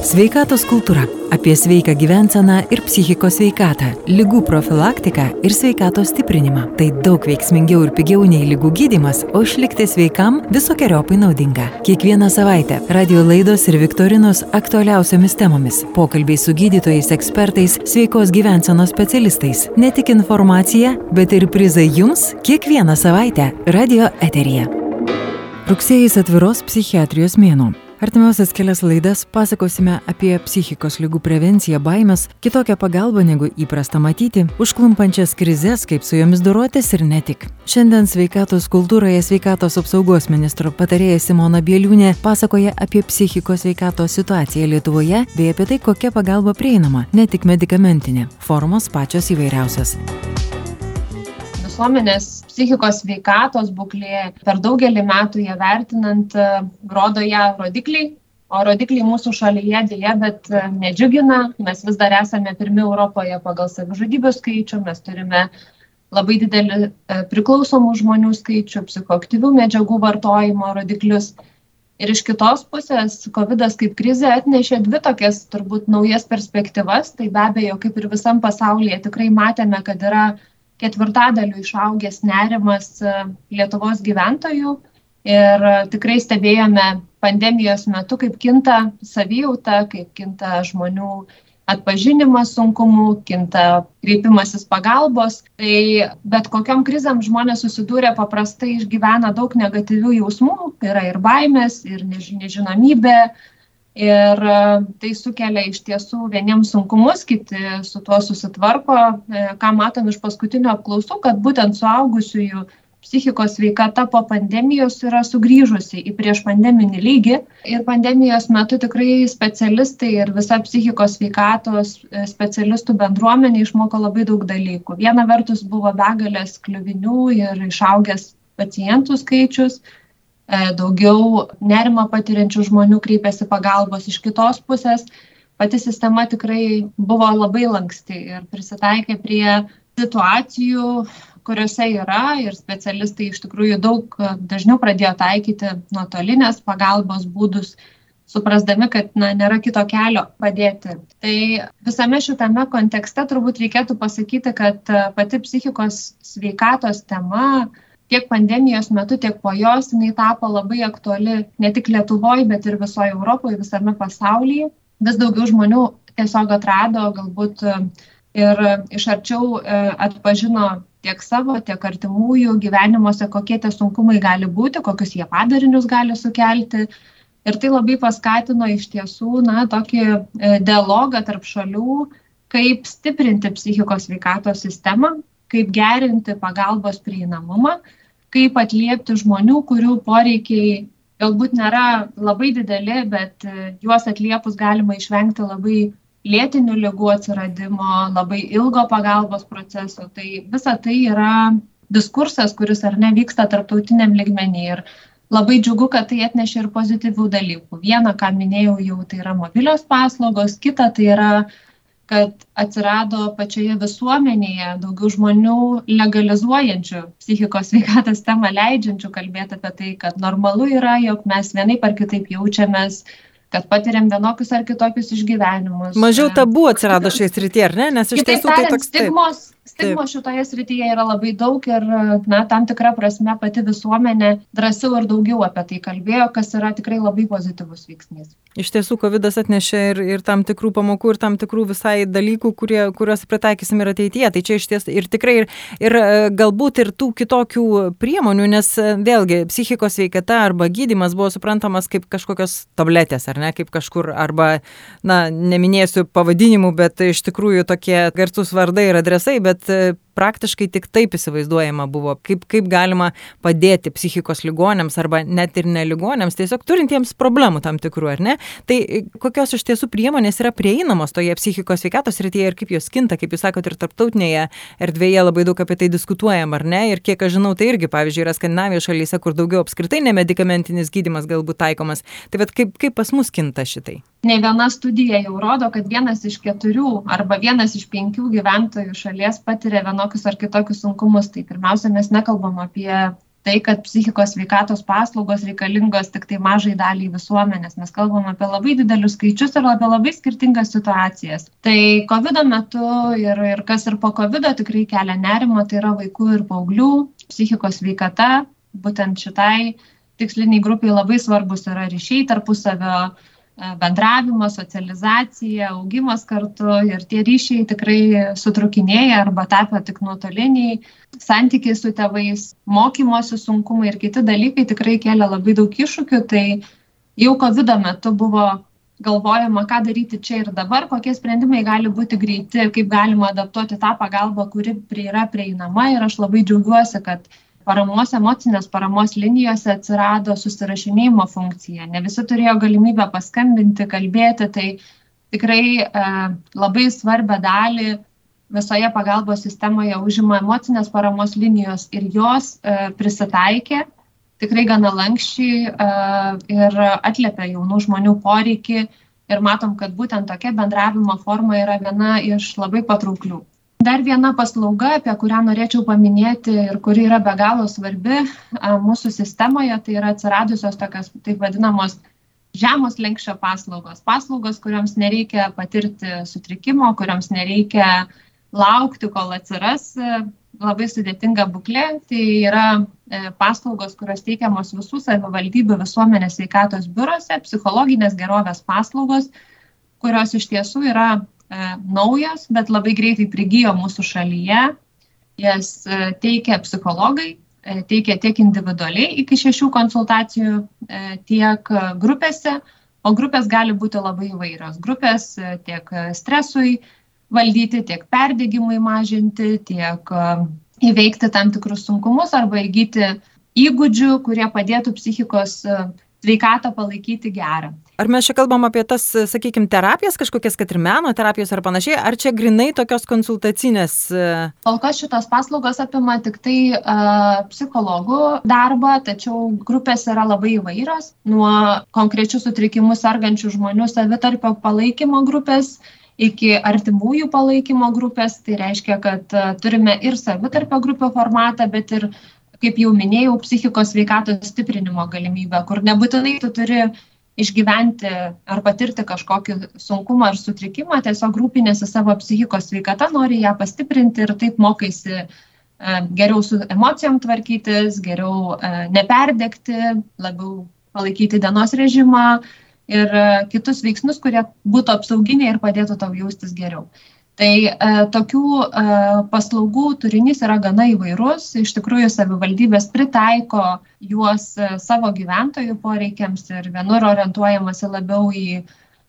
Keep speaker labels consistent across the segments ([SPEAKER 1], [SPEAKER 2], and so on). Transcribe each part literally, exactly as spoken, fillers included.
[SPEAKER 1] Sveikatos kultūra. Apie sveiką gyvenseną ir psichikos sveikatą, ligų profilaktiką ir sveikatos stiprinimą. Tai daug veiksmingiau ir pigiau nei ligų gydymas, o išlikti sveikam visokiojopai naudinga. Kiekvieną savaitę radio laidos ir viktorinos aktualiausiomis temomis. Pokalbiai su gydytojais, ekspertais, sveikos gyvensenos specialistais. Ne tik informacija, bet ir prizai jums kiekvieną savaitę radio eteryje. Rugsėjis atviros psichiatrijos mėnuo. Artimiausias kelias laidas pasakosime apie psichikos ligų prevenciją, baimes, kitokią pagalbą negu įprasta matyti, užklumpančias krizes, kaip su jomis dorotis ir ne tik. Šiandien sveikatos kultūroje sveikatos apsaugos ministro patarėja Simona Bieliūnė pasakoja apie psichikos sveikatos situaciją Lietuvoje bei apie tai, kokia pagalba prieinama, ne tik medikamentinė, formos pačios įvairiausios.
[SPEAKER 2] Visuomenės psichikos sveikatos būklė per daugelį metų ją vertinant rodo ją rodikliai, o rodikliai mūsų šalyje dėja, bet nedžiugina. Mes vis dar esame pirmi Europoje pagal savižudybių skaičių, mes turime labai didelį priklausomų žmonių skaičių, psichoaktyvių medžiagų vartojimo rodiklius. Ir iš kitos pusės, kovidas kaip krizė atnešė dvi tokias turbūt naujas perspektyvas. Tai be abejo, kaip ir visam pasaulyje, tikrai matėme, kad yra ketvirtadaliu išaugęs nerimas Lietuvos gyventojų ir tikrai stebėjome pandemijos metu, kaip kinta savijauta, kaip kinta žmonių atpažinimas sunkumų, kinta kreipimasis pagalbos. Tai bet kokiom krizėm žmonės susidūrė paprastai išgyvena daug negatyvių jausmų, yra ir baimės, ir nežinomybė. Ir tai sukelia iš tiesų vieniems sunkumus, kiti su tuo susitvarko. Ką matom iš paskutinių apklausų, kad būtent suaugusiųjų psichikos sveikata po pandemijos yra sugrįžusi į prieš pandeminį lygį. Ir pandemijos metu tikrai specialistai ir visa psichikos sveikatos specialistų bendruomenė išmoko labai daug dalykų. Viena vertus buvo begalės kliuvinių ir išaugęs pacientų skaičius. Daugiau nerimą patiriančių žmonių kreipėsi pagalbos. Iš kitos pusės pati sistema tikrai buvo labai lanksti ir prisitaikė prie situacijų, kuriuose yra, ir specialistai iš tikrųjų daug dažniau pradėjo taikyti nuotolinės pagalbos būdus, suprasdami, kad na, nėra kito kelio padėti. Tai visame šitame kontekste turbūt reikėtų pasakyti, kad pati psichikos sveikatos tema tiek pandemijos metu, tiek po jos, jinai tapo labai aktuali ne tik Lietuvoje, bet ir visoje Europoje, visame pasaulyje. Vis daugiau žmonių tiesiog atrado, galbūt ir iš arčiau atpažino tiek savo, tiek artimųjų gyvenimuose, kokie tie sunkumai gali būti, kokius jie padarinius gali sukelti. Ir tai labai paskatino iš tiesų na, tokį dialogą tarp šalių, kaip stiprinti psichikos sveikatos sistemą, kaip gerinti pagalbos prieinamumą, kaip atliepti žmonių, kurių poreikiai galbūt nėra labai dideli, bet juos atliepus galima išvengti labai lėtinių ligų atsiradimo, labai ilgo pagalbos proceso. Tai visa tai yra diskursas, kuris ar ne vyksta tarptautiniam lygmenį. Ir labai džiugu, kad tai atnešė ir pozityvių dalykų. Viena, ką minėjau jau, tai yra mobilios paslaugos, kita tai yra kad atsirado pačioje visuomenėje daugiau žmonių legalizuojančių psichikos sveikatos temą, leidžiančių kalbėti apie tai, kad normalu yra, jog mes vienaip ar kitaip jaučiamės, kad patiriam vienokius ar kitokius išgyvenimus.
[SPEAKER 3] Mažiau tabu atsirado šioje srityje, ar ne? Nes iš tiesų tai toks
[SPEAKER 2] stigmos, stigmos šitoje srityje yra labai daug ir na, tam tikra prasme pati visuomenė drąsiau ir daugiau apie tai kalbėjo, kas yra tikrai labai pozityvus veiksnys.
[SPEAKER 3] Iš tiesų, kovidas atnešė ir, ir tam tikrų pamokų, ir tam tikrų visai dalykų, kurie, kuriuos pritaikysim ir ateityje. Tai čia iš ties ir tikrai ir, ir galbūt ir tų kitokių priemonių, nes vėlgi psichikos sveikata arba gydymas buvo suprantamas kaip kažkokios tabletės, ar ne, kaip kažkur, arba, na, neminėsiu pavadinimų, bet iš tikrųjų tokie garsus vardai ir adresai, bet praktiškai tik taip įsivaizduojama buvo, kaip, kaip galima padėti psichikos ligonėms arba net ir neligoniams, tiesiog turintiems problemų tam tikrų, ar ne? Tai kokios iš tiesų priemonės yra prieinamos toje psichikos sveikatos srityje ir kaip jos kinta, kaip jūs sakote, ir tarptautinėje erdvėje labai daug apie tai diskutuojam, ar ne? Ir kiek aš žinau, tai irgi, pavyzdžiui, yra Skandinavijos šalyse, kur daugiau apskritai nemedikamentinis gydymas galbūt taikomas. Tai vat kaip, kaip pas mus kinta šitai?
[SPEAKER 2] Ne viena studija jau rodo, kad vienas iš keturių arba vienas iš penkių gyventojų šalies patiria vienokius ar kitokius sunkumus. Tai pirmiausia, mes nekalbam apie tai, kad psichikos sveikatos paslaugos reikalingos tik tai mažai daliai visuomenės. Mes kalbam apie labai didelius skaičius ir apie labai skirtingas situacijas. Tai kovido metu ir, ir kas ir po kovido tikrai kelia nerimo, tai yra vaikų ir paauglių psichikos sveikata. Būtent šitai tiksliniai grupiai labai svarbus yra ryšiai tarpusavio, bendravimas, socializacija, augimas kartu ir tie ryšiai tikrai sutrukinėja arba tapo tik nuotoliniai, santykiai su tėvais, mokymosi sunkumai ir kiti dalykai tikrai kelia labai daug iššūkių. Tai jau kovido metu buvo galvojama, ką daryti čia ir dabar, kokie sprendimai gali būti greiti, kaip galima adaptuoti tą pagalbą, kuri yra prieinama ir aš labai džiaugiuosi, kad paramos, emocinės paramos linijose atsirado susirašinėjimo funkcija. Ne visi turėjo galimybę paskambinti, kalbėti, tai tikrai e, labai svarbią dalį visoje pagalbos sistemoje užima emocinės paramos linijos ir jos e, prisitaikė tikrai gana lankščiai e, ir atliepia jaunų žmonių poreikį ir matom, kad būtent tokia bendravimo forma yra viena iš labai patrauklių. Dar viena paslauga, apie kurią norėčiau paminėti ir kuri yra be galo svarbi mūsų sistemoje, tai yra atsiradusios tokios taip vadinamos žemos lenkščio paslaugos. Paslaugos, kuriams nereikia patirti sutrikimo, kuriams nereikia laukti, kol atsiras labai sudėtinga būklė. Tai yra paslaugos, kurios teikiamos visų savivaldybių visuomenės sveikatos biurose, psichologinės gerovės paslaugos, kurios iš tiesų yra naujos, bet labai greitai prigijo mūsų šalyje. Jas teikia psichologai, teikia tiek individualiai iki šešių konsultacijų, tiek grupėse, o grupės gali būti labai įvairios. Grupės tiek stresui valdyti, tiek perdegimui mažinti, tiek įveikti tam tikrus sunkumus arba įgyti įgūdžių, kurie padėtų psichikos sveikatą palaikyti gerą.
[SPEAKER 3] Ar mes čia kalbam apie tas, sakykime, terapijas, kažkokias, kad ir meno terapijos ar panašiai, ar čia grinai tokios konsultacinės?
[SPEAKER 2] Kol kas šitos paslaugos apima tik tai uh, psichologų darbą, tačiau grupės yra labai įvairios, nuo konkrečių sutrikimų sergančių žmonių savitarpio palaikymo grupės iki artimųjų palaikymo grupės. Tai reiškia, kad uh, turime ir savitarpio grupio formatą, bet ir, kaip jau minėjau, psichikos sveikatos stiprinimo galimybę, kur nebūtinai tu turi išgyventi ar patirti kažkokį sunkumą ar sutrikimą, tiesiog rūpinėsi savo psichikos sveikata, nori ją pastiprinti ir taip mokaisi geriau su emocijom tvarkytis, geriau neperdegti, labiau palaikyti dienos režimą ir kitus veiksnius, kurie būtų apsauginiai ir padėtų tau jaustis geriau. Tai e, tokių e, paslaugų turinys yra gana įvairus. Iš tikrųjų, savivaldybės pritaiko juos e, savo gyventojų poreikiams ir vienur orientuojamasi labiau į e,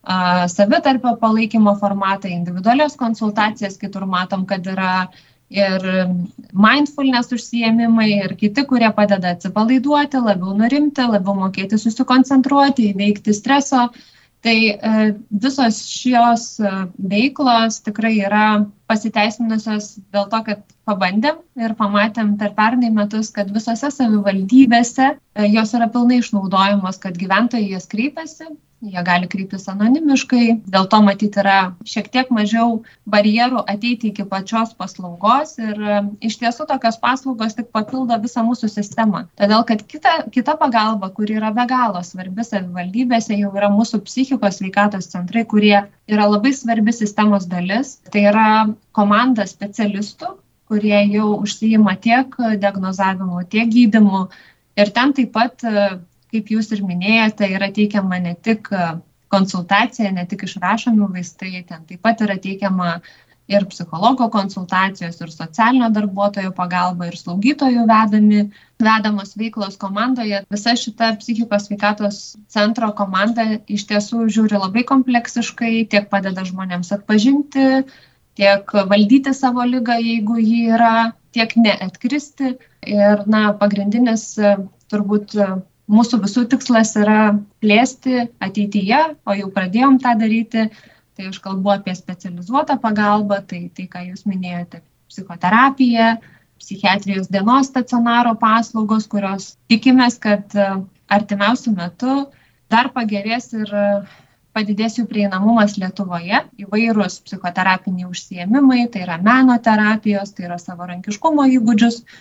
[SPEAKER 2] savitarpio palaikymo formatą, individualias konsultacijas, kitur matom, kad yra ir mindfulness užsiėmimai ir kiti, kurie padeda atsipalaiduoti, labiau nurimti, labiau mokėti susikoncentruoti, įveikti streso. Tai visos šios veiklos tikrai yra pasiteisinusios dėl to, kad pabandėm ir pamatėm per pernai metus, kad visose savivaldybėse jos yra pilnai išnaudojamos, kad gyventojai jas kreipiasi, jie gali kreiptis anonimiškai, dėl to matyti yra šiek tiek mažiau barjerų ateiti iki pačios paslaugos ir iš tiesų tokios paslaugos tik papildo visą mūsų sistemą. Todėl, kad kita, kita pagalba, kuri yra be galo svarbi savivaldybėse, jau yra mūsų psichikos sveikatos centrai, kurie yra labai svarbi sistemos dalis. Tai yra komanda specialistų, kurie jau užsiima tiek diagnozavimu, tiek gydymu ir ten taip pat, kaip jūs ir minėjote, yra teikiama ne tik konsultacija, ne tik išrašomi vaistai, ten taip pat yra teikiama ir psichologo konsultacijos, ir socialinio darbuotojo pagalba, ir slaugytojų vedami, vedamos veiklos komandoje. Visa šita psichikos sveikatos centro komanda iš tiesų žiūri labai kompleksiškai, tiek padeda žmonėms atpažinti, tiek valdyti savo ligą, jeigu ji yra, tiek neatkristi. Ir, na, pagrindinis turbūt mūsų visų tikslas yra plėsti ateityje, o jau pradėjom tą daryti. Tai aš kalbu apie specializuotą pagalbą, tai tai, ką jūs minėjote, psichoterapija, psichiatrijos dienos stacionaro paslaugos, kurios tikimės, kad artimiausiu metu dar pagerės ir padidės jų prieinamumas Lietuvoje. Įvairūs psichoterapiniai užsiėmimai, tai yra meno terapijos, tai yra savarankiškumo įgūdžius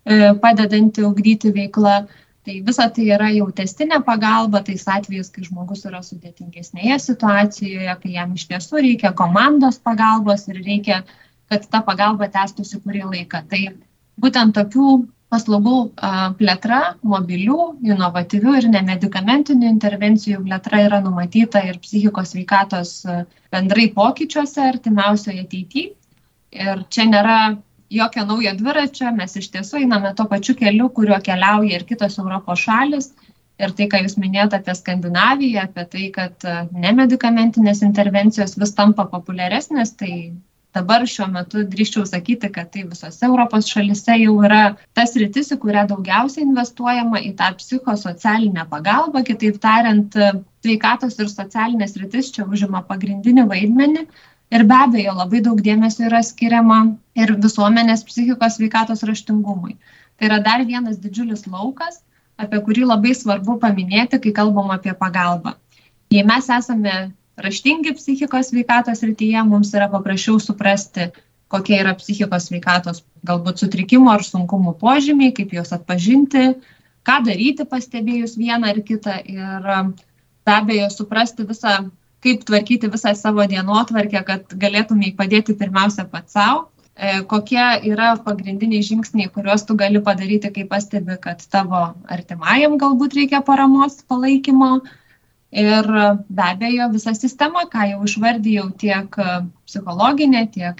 [SPEAKER 2] padedanti ugdyti veikla. Tai visa tai yra jau tęstinė pagalba, tais atvejais, kai žmogus yra sudėtingesnėje situacijoje, kai jam iš tiesų reikia komandos pagalbos ir reikia, kad ta pagalba tęstųsi kurį laiką. Tai būtent tokių paslaugų plėtra, mobilių, inovatyvių ir nemedikamentinių intervencijų plėtra yra numatyta ir psichikos sveikatos bendrai pokyčiuose artimiausioje ateityje. Ir čia nėra jokio naujo dviračio, mes iš tiesų einame to pačiu keliu, kuriuo keliauja ir kitos Europos šalis. Ir tai, ką jūs minėjote apie Skandinaviją, apie tai, kad nemedikamentinės intervencijos vis tampa populiaresnės, tai dabar šiuo metu drįsčiau sakyti, kad tai visose Europos šalise jau yra tas sritis, į kurią daugiausiai investuojama į tą psichosocialinę pagalbą. Kitaip tariant, sveikatos ir socialinės sritis čia užima pagrindinį vaidmenį. Ir be abejo, labai daug dėmesio yra skiriama ir visuomenės psichikos sveikatos raštingumui. Tai yra dar vienas didžiulis laukas, apie kurį labai svarbu paminėti, kai kalbam apie pagalbą. Jei mes esame raštingi psichikos sveikatos srityje, mums yra paprasčiau suprasti, kokie yra psichikos sveikatos galbūt sutrikimo ar sunkumų požymiai, kaip juos atpažinti, ką daryti pastebėjus vieną ar kitą ir be abejo suprasti visą, kaip tvarkyti visą savo dienotvarkę, kad galėtumai padėti pirmiausia pats savo, kokie yra pagrindiniai žingsniai, kuriuos tu gali padaryti, kai pastebi, kad tavo artimajam galbūt reikia paramos, palaikymo. Ir be abejo, visa sistema, ką jau išvardijau, tiek psichologinė, tiek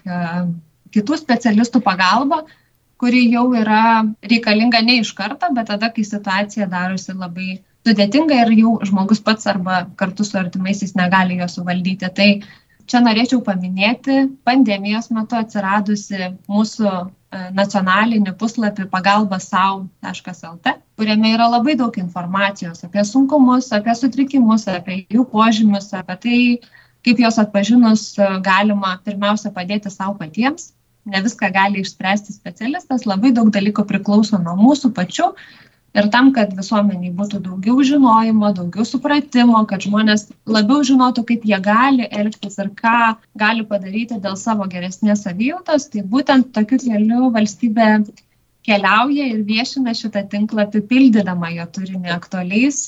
[SPEAKER 2] kitų specialistų pagalba, kuri jau yra reikalinga ne iš karto, bet tada, kai situacija darosi labai sudėtinga ir jau žmogus pats arba kartu su artimaisiais negali jo suvaldyti. Tai čia norėčiau paminėti pandemijos metu atsiradusi mūsų nacionalinį puslapį pagalba sau taškas el te, kuriame yra labai daug informacijos apie sunkumus, apie sutrikimus, apie jų požymius, apie tai, kaip juos atpažinus galima pirmiausia padėti sau patiems. Ne viską gali išspręsti specialistas, labai daug dalykų priklauso nuo mūsų pačių. Ir tam, kad visuomeniai būtų daugiau žinojimo, daugiau supratimo, kad žmonės labiau žinotų, kaip jie gali elgtis ir ką gali padaryti dėl savo geresnės savijautos, tai būtent tokiu keliu valstybė keliauja ir viešina šitą tinklapį, pildydama jo turinį aktualiais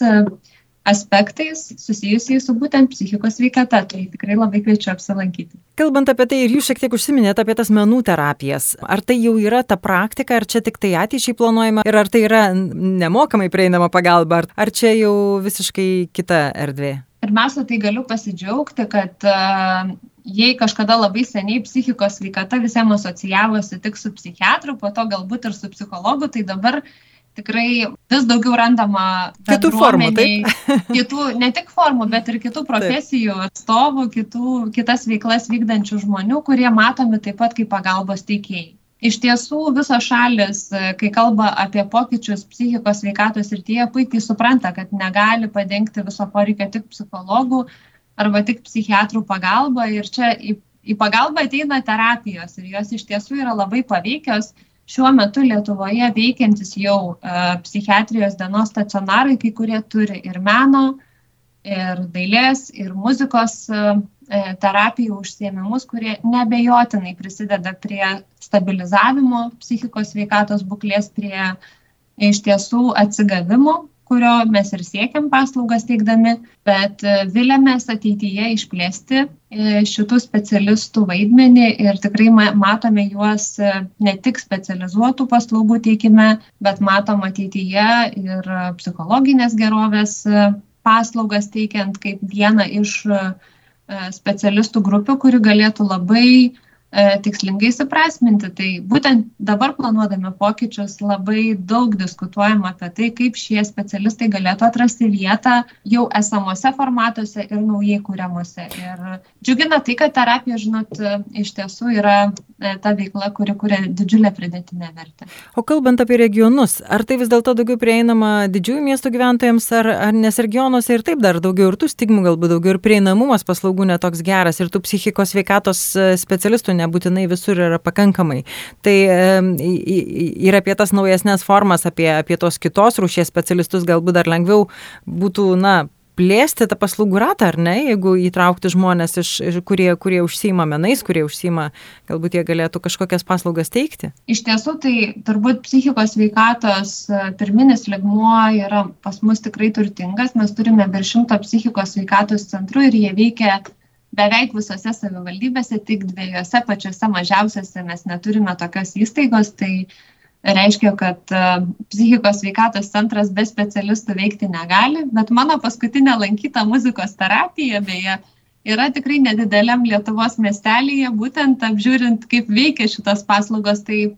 [SPEAKER 2] aspektais susijusiais su būtent psichikos sveikata. Tai tikrai labai kviečiu apsilankyti.
[SPEAKER 3] Kalbant apie tai, ir jūs šiek tiek užsiminėte apie tas menų terapijas. Ar tai jau yra ta praktika, ar čia tik tai ateičiai planuojama, ir ar tai yra nemokamai prieinama pagalba, ar, ar čia jau visiškai kita erdvė?
[SPEAKER 2] Pirmiausia, tai galiu pasidžiaugti, kad uh, jei kažkada labai seniai psichikos sveikata visiems asocijavosi tik su psichiatru, po to galbūt ir su psichologu, tai dabar tikrai vis daugiau randama
[SPEAKER 3] kitų formų, taip?
[SPEAKER 2] kitų, ne tik formų, bet ir kitų profesijų atstovų, kitų, kitas veiklas vykdančių žmonių, kurie matomi taip pat kaip pagalbos teikėjai. Iš tiesų, visos šalis, kai kalba apie pokyčius psichikos sveikatos srityje, puikiai supranta, kad negali padengti viso poreikio tik psichologų arba tik psichiatrų pagalba. Ir čia į, į pagalbą ateina terapijos ir jos iš tiesų yra labai paveikios. Šiuo metu Lietuvoje veikiantis jau uh, psichiatrijos dienos stacionarai, kai kurie turi ir meno, ir dailės, ir muzikos uh, terapijų užsiėmimus, kurie neabejotinai prisideda prie stabilizavimo psichikos sveikatos būklės, prie iš tiesų atsigavimo, kurio mes ir siekiam paslaugas teikdami, bet viliamės ateityje išplėsti šitų specialistų vaidmenį ir tikrai matome juos ne tik specializuotų paslaugų teikime, bet matom ateityje ir psichologinės gerovės paslaugas teikiant kaip vieną iš specialistų grupių, kuri galėtų labai tikslingai suprasminti. Tai būtent dabar planuodami pokyčius labai daug diskutuojama apie tai, kaip šie specialistai galėtų atrasti vietą jau esamuose formatuose ir naujai kūriamuose. Ir džiugina tai, kad terapija, žinot, iš tiesų yra ta veikla, kuri kuria didžiulę pridėtinę vertę.
[SPEAKER 3] O kalbant apie regionus, ar tai vis dėlto daugiau prieinama didžiųjų miestų gyventojams, ar, ar nes regionuose ir taip dar daugiau ir tų stigmų galbūt daugiau ir prieinamumas paslaugų netoks geras ir tų psichikos sveikatos specialistų nebūtinai visur yra pakankamai. Tai e, ir apie tas naujesnės formas, apie, apie tos kitos rūšies specialistus galbūt dar lengviau būtų, na, plėsti tą paslaugų ratą, ar ne, jeigu įtraukti žmonės, iš, kurie, kurie užsiima menais, kurie užsiima, galbūt jie galėtų kažkokias paslaugas teikti?
[SPEAKER 2] Iš tiesų, tai turbūt psichikos sveikatos pirminis lygmuo yra pas mus tikrai turtingas. Mes turime virš šimto psichikos sveikatos centrų ir jie veikia beveik visose savivaldybėse, tik dviejose pačiose mažiausiose mes neturime tokios įstaigos, tai reiškia, kad psichikos sveikatos centras be specialistų veikti negali, bet mano paskutinė lankyta muzikos terapija, beje, yra tikrai nedideliam Lietuvos miestelyje, būtent apžiūrint, kaip veikia šitos paslaugos, tai e,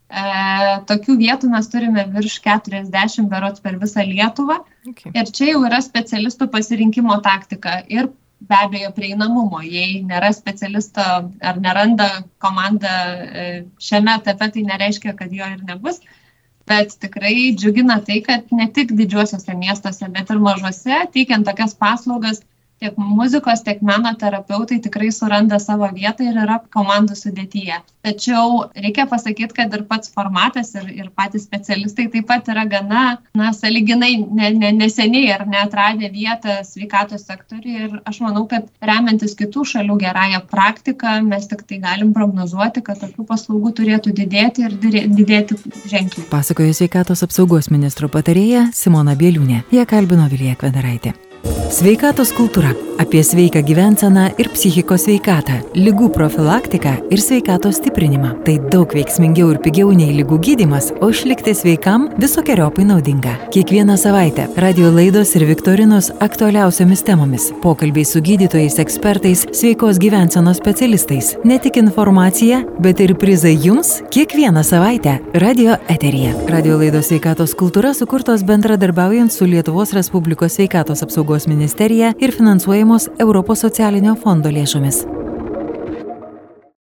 [SPEAKER 2] tokių vietų mes turime virš keturiasdešimt berods per visą Lietuvą. Okay. Ir čia jau yra specialistų pasirinkimo taktika ir be abejo prieinamumo. Jei nėra specialisto ar neranda komanda šiame etape, tai nereiškia, kad jo ir nebus. Bet tikrai džiugina tai, kad ne tik didžiuosiuose miestuose, bet ir mažuose, teikiant tokias paslaugas, tiek muzikos, tiek meno terapeutai tikrai suranda savo vietą ir yra komandų sudėtyje. Tačiau reikia pasakyti, kad ir pats formatas ir, ir patys specialistai taip pat yra gana, na, sąlyginai ne, ne, neseniai ar neatradę vietą sveikatos sektoriuje ir aš manau, kad remiantis kitų šalių gerąją praktiką, mes tik tai galim prognozuoti, kad tokių paslaugų turėtų didėti ir didėti ženkliai.
[SPEAKER 1] Pasakojo sveikatos apsaugos ministro patarėja Simona Bieliūnė. Ją kalbino Vilija Kvedaraitė. Sveikatos kultūra. Apie sveiką gyvenseną ir psichikos sveikatą, ligų profilaktiką ir sveikatos stiprinimą. Tai daug veiksmingiau ir pigiau nei ligų gydymas, o išlikti sveikam visokiojopai naudinga. Kiekvieną savaitę radio laidos ir viktorinos aktualiausiomis temomis. Pokalbiai su gydytojais, ekspertais, sveikos gyvensenos specialistais. Ne tik informacija, bet ir prizai jums kiekvieną savaitę radio eteryje. Radio laidos sveikatos kultūra sukurtos bendradarbiaujant su Lietuvos Respublikos sveikatos apsaugos ministerija ir finansuojamos Europos socialinio fondo lėšomis.